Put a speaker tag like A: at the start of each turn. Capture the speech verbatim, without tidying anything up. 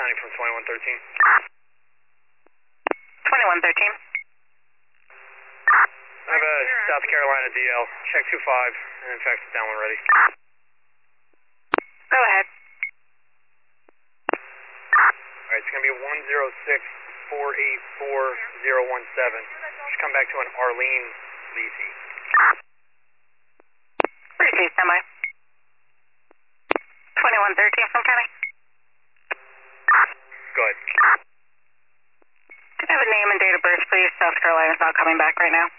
A: responding from twenty-one thirteen.
B: twenty-one thirteen.
A: I have a South Carolina D L. Check two five, and in fact, it's down when ready.
B: Go ahead.
A: Alright, it's going to be one zero six four eight four zero one seven. Should come back to an Arlene Lisi.
B: Lisi, standby. twenty-one thirteen from County.
A: Good.
B: Could I have a name and date of birth, please? South Carolina's not coming back right now.